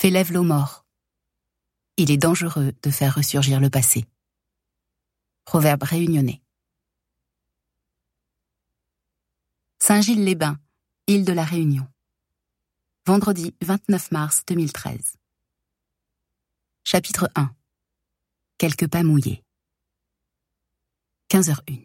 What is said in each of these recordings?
fait lève l'eau mort. Il est dangereux de faire ressurgir le passé. Proverbe réunionnais. Saint-Gilles-les-Bains, île de la Réunion. Vendredi 29 mars 2013. Chapitre 1. Quelques pas mouillés. 15h01.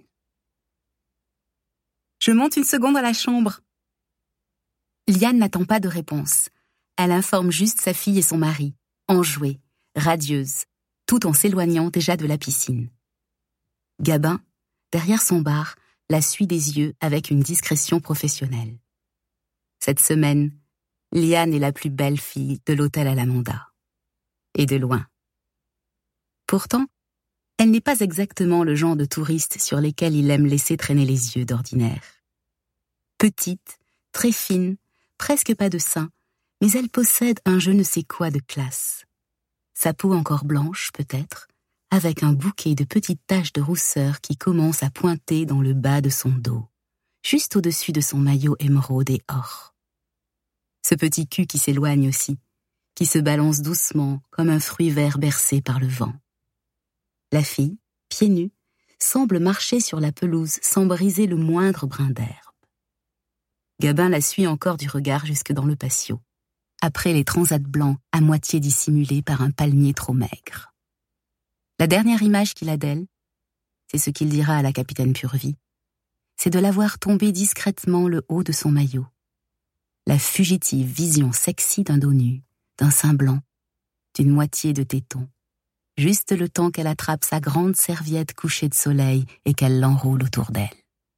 Je monte une seconde à la chambre. Liane n'attend pas de réponse. Elle informe juste sa fille et son mari, enjouée, radieuse, tout en s'éloignant déjà de la piscine. Gabin, derrière son bar, la suit des yeux avec une discrétion professionnelle. Cette semaine, Liane est la plus belle fille de l'hôtel à l'Amanda. Et de loin. Pourtant, elle n'est pas exactement le genre de touriste sur lesquels il aime laisser traîner les yeux d'ordinaire. Petite, très fine, presque pas de seins, mais elle possède un je ne sais quoi de classe. Sa peau encore blanche, peut-être, avec un bouquet de petites taches de rousseur qui commencent à pointer dans le bas de son dos, juste au-dessus de son maillot émeraude et or. Ce petit cul qui s'éloigne aussi, qui se balance doucement comme un fruit vert bercé par le vent. La fille, pieds nus, semble marcher sur la pelouse sans briser le moindre brin d'herbe. Gabin la suit encore du regard jusque dans le patio, après les transats blancs à moitié dissimulés par un palmier trop maigre. La dernière image qu'il a d'elle, c'est ce qu'il dira à la capitaine Purvie, c'est de la voir tomber discrètement le haut de son maillot. La fugitive vision sexy d'un dos nu, d'un sein blanc, d'une moitié de téton, juste le temps qu'elle attrape sa grande serviette couchée de soleil et qu'elle l'enroule autour d'elle.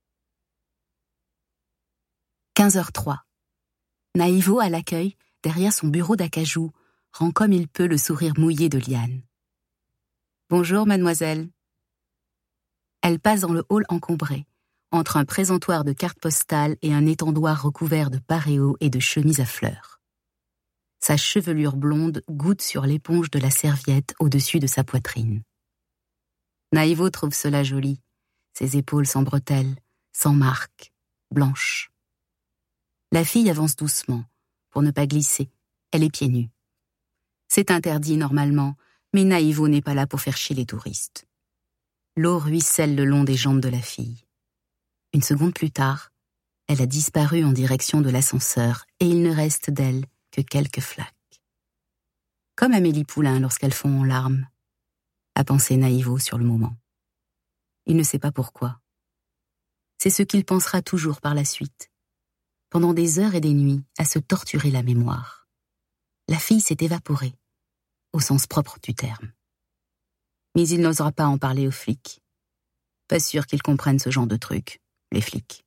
15h03. Naïvo, à l'accueil, derrière son bureau d'acajou, rend comme il peut le sourire mouillé de Liane. « Bonjour, mademoiselle. » Elle passe dans le hall encombré, entre un présentoir de cartes postales et un étendoir recouvert de paréos et de chemises à fleurs. Sa chevelure blonde goutte sur l'éponge de la serviette au-dessus de sa poitrine. Naïvo trouve cela joli, ses épaules sans bretelles, sans marques, blanches. La fille avance doucement, pour ne pas glisser, elle est pieds nus. C'est interdit normalement, mais Naïvo n'est pas là pour faire chier les touristes. L'eau ruisselle le long des jambes de la fille. Une seconde plus tard, elle a disparu en direction de l'ascenseur et il ne reste d'elle que quelques flaques. Comme Amélie Poulain lorsqu'elles fond en larmes, a pensé Naïvo sur le moment. Il ne sait pas pourquoi. C'est ce qu'il pensera toujours par la suite, pendant des heures et des nuits à se torturer la mémoire. La fille s'est évaporée, au sens propre du terme. Mais il n'osera pas en parler aux flics. Pas sûr qu'ils comprennent ce genre de trucs, les flics.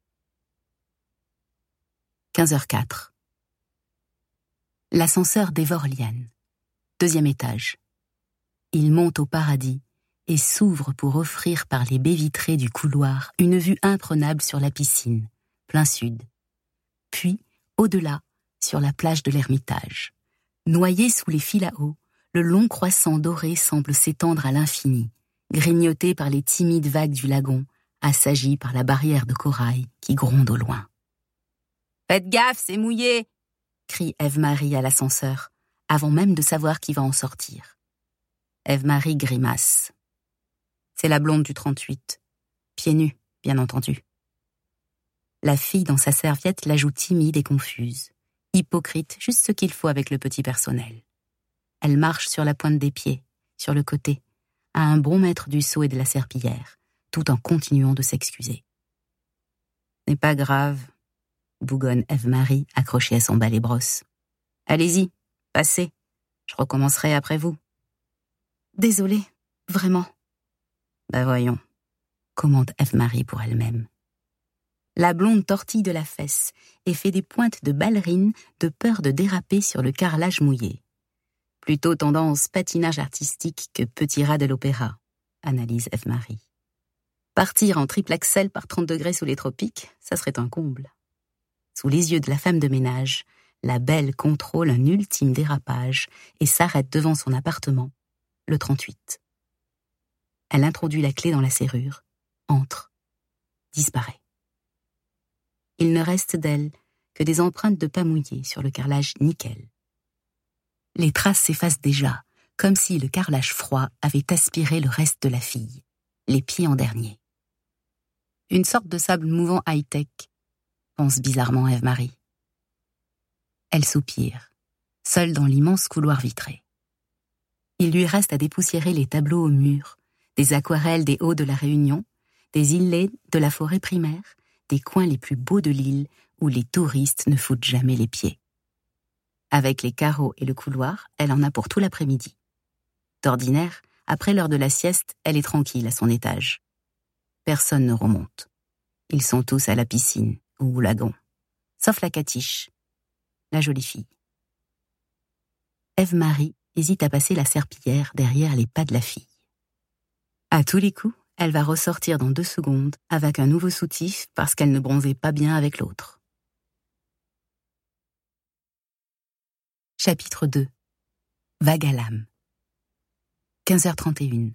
15h04. L'ascenseur dévore Liane. 2e étage. Il monte au paradis et s'ouvre pour offrir par les baies vitrées du couloir une vue imprenable sur la piscine, plein sud. Puis, au-delà, sur la plage de l'Ermitage. Noyé sous les fils à eau, le long croissant doré semble s'étendre à l'infini, grignoté par les timides vagues du lagon, assagi par la barrière de corail qui gronde au loin. « Faites gaffe, c'est mouillé !» crie Ève-Marie à l'ascenseur, avant même de savoir qui va en sortir. Ève-Marie grimace. C'est la blonde du 38, pieds nus, bien entendu. La fille dans sa serviette la joue timide et confuse, hypocrite, juste ce qu'il faut avec le petit personnel. Elle marche sur la pointe des pieds, sur le côté, à un bon mètre du seau et de la serpillière, tout en continuant de s'excuser. « N'est pas grave », bougonne Ève-Marie, accrochée à son balai-brosse. « Allez-y, passez, je recommencerai après vous. » « Désolée, vraiment. » « Ben voyons, » commente Ève-Marie pour elle-même. La blonde tortille de la fesse et fait des pointes de ballerine de peur de déraper sur le carrelage mouillé. Plutôt tendance patinage artistique que petit rat de l'opéra, analyse Ève-Marie. Partir en triple axel par 30 degrés sous les tropiques, ça serait un comble. Sous les yeux de la femme de ménage, la belle contrôle un ultime dérapage et s'arrête devant son appartement, le 38. Elle introduit la clé dans la serrure, entre, disparaît. Il ne reste d'elle que des empreintes de pas mouillé sur le carrelage nickel. Les traces s'effacent déjà, comme si le carrelage froid avait aspiré le reste de la fille, les pieds en dernier. Une sorte de sable mouvant high-tech, pense bizarrement Ève-Marie. Elle soupire, seule dans l'immense couloir vitré. Il lui reste à dépoussiérer les tableaux au mur, des aquarelles des hauts de la Réunion, des îlets de la forêt primaire, des coins les plus beaux de l'île où les touristes ne foutent jamais les pieds. Avec les carreaux et le couloir, elle en a pour tout l'après-midi. D'ordinaire, après l'heure de la sieste, elle est tranquille à son étage. Personne ne remonte. Ils sont tous à la piscine ou au lagon, sauf la catiche, la jolie fille. Ève-Marie hésite à passer la serpillière derrière les pas de la fille. À tous les coups, elle va ressortir dans 2 secondes avec un nouveau soutif parce qu'elle ne bronzait pas bien avec l'autre. Chapitre 2. Vague à l'âme. 15h31.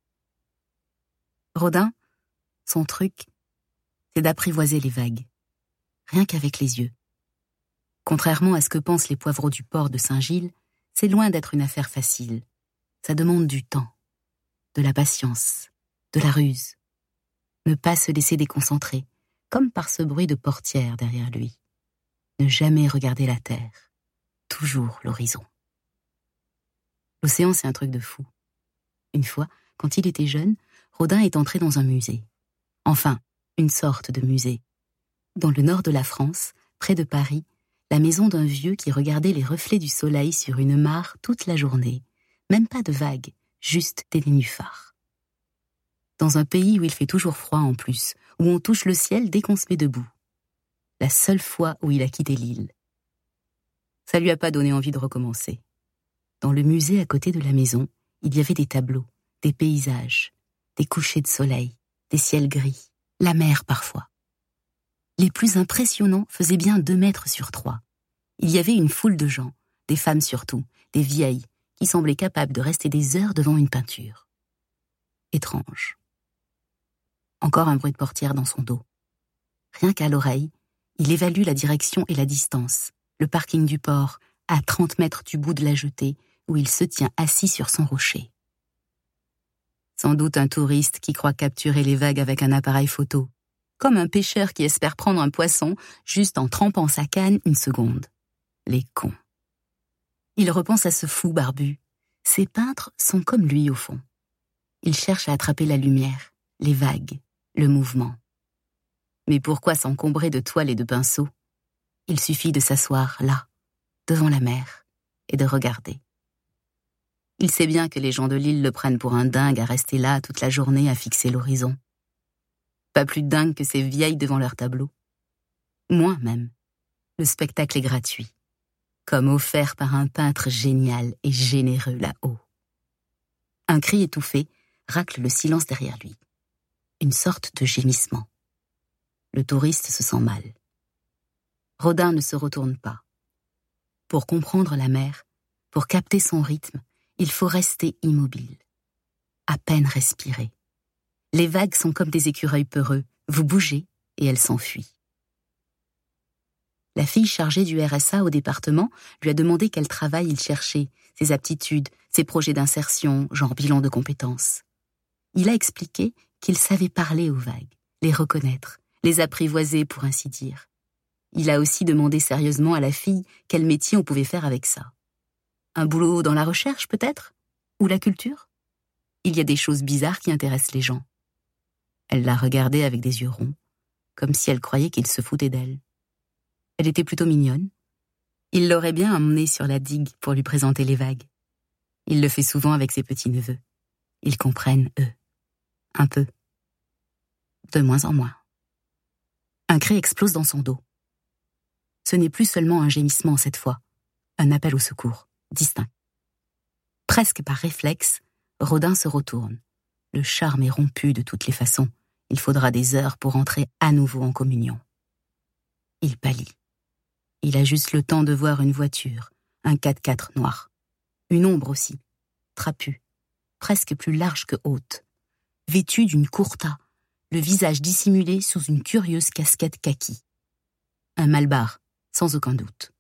Rodin, son truc, c'est d'apprivoiser les vagues, rien qu'avec les yeux. Contrairement à ce que pensent les poivreaux du port de Saint-Gilles, c'est loin d'être une affaire facile. Ça demande du temps, de la patience, de la ruse. Ne pas se laisser déconcentrer, comme par ce bruit de portière derrière lui. Ne jamais regarder la terre, toujours l'horizon. L'océan, c'est un truc de fou. Une fois, quand il était jeune, Rodin est entré dans un musée. Enfin, une sorte de musée. Dans le nord de la France, près de Paris, la maison d'un vieux qui regardait les reflets du soleil sur une mare toute la journée. Même pas de vagues, juste des nénuphars. Dans un pays où il fait toujours froid en plus, où on touche le ciel dès qu'on se met debout. La seule fois où il a quitté l'île. Ça lui a pas donné envie de recommencer. Dans le musée à côté de la maison, il y avait des tableaux, des paysages, des couchers de soleil, des ciels gris, la mer parfois. Les plus impressionnants faisaient bien 2 mètres sur 3. Il y avait une foule de gens, des femmes surtout, des vieilles, qui semblaient capables de rester des heures devant une peinture. Étrange. Encore un bruit de portière dans son dos. Rien qu'à l'oreille, il évalue la direction et la distance, le parking du port, à 30 mètres du bout de la jetée, où il se tient assis sur son rocher. Sans doute un touriste qui croit capturer les vagues avec un appareil photo, comme un pêcheur qui espère prendre un poisson juste en trempant sa canne 1 seconde. Les cons. Il repense à ce fou barbu. Ces peintres sont comme lui au fond. Ils cherchent à attraper la lumière, les vagues, le mouvement. Mais pourquoi s'encombrer de toiles et de pinceaux? Il suffit de s'asseoir là, devant la mer, et de regarder. Il sait bien que les gens de l'île le prennent pour un dingue à rester là toute la journée à fixer l'horizon. Pas plus dingue que ces vieilles devant leur tableau. Moins même. Le spectacle est gratuit, comme offert par un peintre génial et généreux là-haut. Un cri étouffé racle le silence derrière lui. Une sorte de gémissement. Le touriste se sent mal. Rodin ne se retourne pas. Pour comprendre la mer, pour capter son rythme, il faut rester immobile. À peine respirer. Les vagues sont comme des écureuils peureux. Vous bougez et elles s'enfuient. La fille chargée du RSA au département lui a demandé quel travail il cherchait, ses aptitudes, ses projets d'insertion, genre bilan de compétences. Il a expliqué qu'il savait parler aux vagues, les reconnaître, les apprivoiser pour ainsi dire. Il a aussi demandé sérieusement à la fille quel métier on pouvait faire avec ça. Un boulot dans la recherche peut-être? Ou la culture? Il y a des choses bizarres qui intéressent les gens. Elle l'a regardé avec des yeux ronds, comme si elle croyait qu'il se foutait d'elle. Elle était plutôt mignonne. Il l'aurait bien emmenée sur la digue pour lui présenter les vagues. Il le fait souvent avec ses petits-neveux. Ils comprennent, eux. Un peu. De moins en moins. Un cri explose dans son dos. Ce n'est plus seulement un gémissement cette fois, un appel au secours, distinct. Presque par réflexe, Rodin se retourne. Le charme est rompu de toutes les façons. Il faudra des heures pour entrer à nouveau en communion. Il pâlit. Il a juste le temps de voir une voiture, un 4x4 noir. Une ombre aussi, trapue, presque plus large que haute, vêtue d'une kurta, le visage dissimulé sous une curieuse casquette kaki. Un malbar, sans aucun doute.